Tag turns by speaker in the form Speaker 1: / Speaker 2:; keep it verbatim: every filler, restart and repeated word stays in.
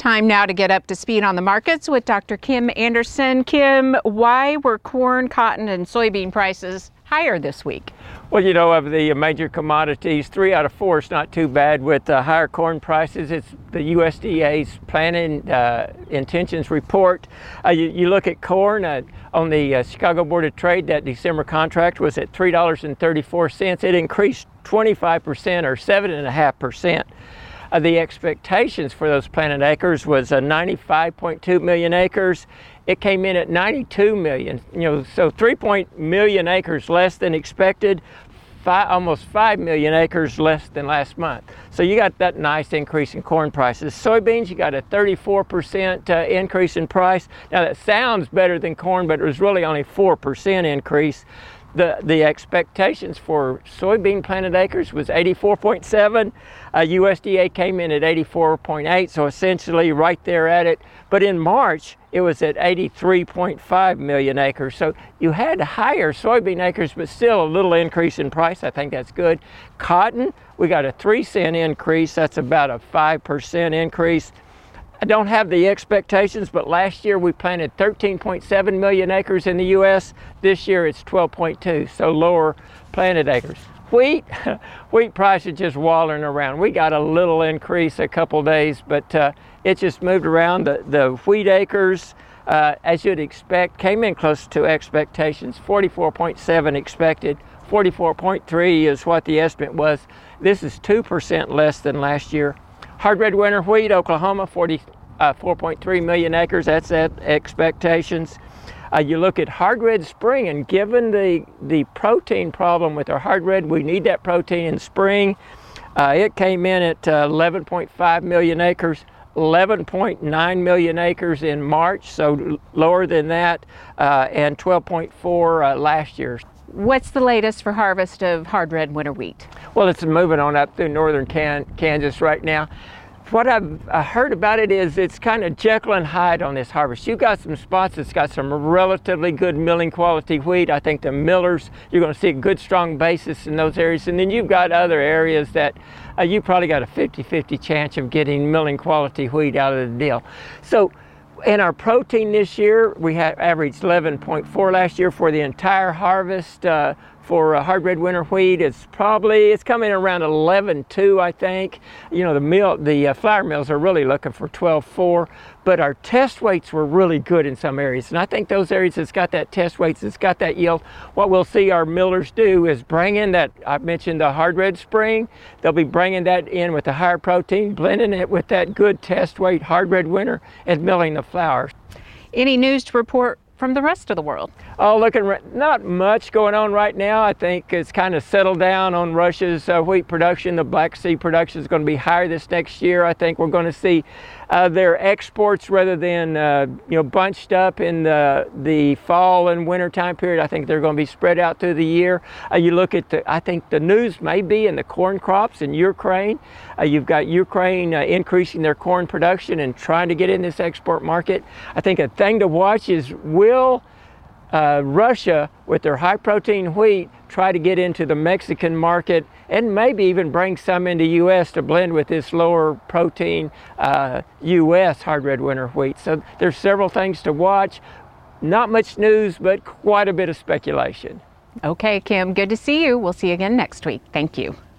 Speaker 1: Time now to get up to speed on the markets with Doctor Kim Anderson. Kim, why were corn, cotton, and soybean prices higher this week?
Speaker 2: Well, you know, of the major commodities, three out of four is not too bad with uh, higher corn prices. It's the U S D A's planning uh, intentions report. Uh, you, you look at corn uh, on the uh, Chicago Board of Trade, that December contract was at three dollars and thirty-four cents. It increased twenty-five percent or seven point five percent. Uh, the expectations for those planted acres was uh, ninety-five point two million acres. It came in at ninety-two million, you know, so three point million acres less than expected, five, almost five million acres less than last month. So you got that nice increase in corn prices. Soybeans, you got a thirty-four percent uh, increase in price. Now that sounds better than corn, but it was really only four percent increase. The, the expectations for soybean planted acres was eighty-four point seven. Uh, U S D A came in at eighty-four point eight, so essentially right there at it. But in March, it was at eighty-three point five million acres. So you had higher soybean acres, but still a little increase in price. I think that's good. Cotton, we got a three cent increase. That's about a five percent increase. I don't have the expectations, but last year we planted thirteen point seven million acres in the U S. This year it's twelve point two, so lower planted acres. Wheat, wheat price is just wallering around. We got a little increase a couple days, but uh, it just moved around. The, the wheat acres, uh, as you'd expect, came in close to expectations. forty-four point seven expected, forty-four point three is what the estimate was. This is two percent less than last year. Hard red winter wheat, Oklahoma, forty-four point three million acres. That's at expectations. Uh, you look at hard red spring, and given the, the protein problem with our hard red, we need that protein in spring. Uh, it came in at uh, eleven point five million acres, eleven point nine million acres in March, so lower than that, uh, and twelve point four uh, last year.
Speaker 1: What's the latest for harvest of hard red winter wheat?
Speaker 2: Well, it's moving on up through northern Can Kansas right now. What I've uh, heard about it is it's kind of Jekyll and Hyde on this harvest. You've got some spots that's got some relatively good milling quality wheat. I think the millers, you're going to see a good strong basis in those areas. And then you've got other areas that uh, you probably got a fifty fifty chance of getting milling quality wheat out of the deal. So in our protein this year, we have averaged eleven point four last year for the entire harvest. Uh, for uh, hard red winter wheat, it's probably, it's coming around eleven two, I think. You know, the mill, the uh, flour mills are really looking for twelve four, but our test weights were really good in some areas. And I think those areas that's got that test weights, that's got that yield, what we'll see our millers do is bring in that, I mentioned the hard red spring, they'll be bringing that in with the higher protein, blending it with that good test weight hard red winter, and milling the flour.
Speaker 1: Any news to report from the rest of the world?
Speaker 2: Oh, looking, not much going on right now. I think it's kind of settled down on Russia's uh, wheat production. The Black Sea production is going to be higher this next year. I think we're going to see uh, their exports rather than uh, you know bunched up in the the fall and winter time period. I think they're going to be spread out through the year. Uh, you look at the, I think the news may be in the corn crops in Ukraine. Uh, you've got Ukraine uh, increasing their corn production and trying to get in this export market. I think a thing to watch is will Uh, Russia, with their high protein wheat, try to get into the Mexican market and maybe even bring some into U S to blend with this lower protein uh, U S hard red winter wheat. So there's several things to watch. Not much news, but quite a bit of speculation.
Speaker 1: Okay, Kim, good to see you. We'll see you again next week. Thank you.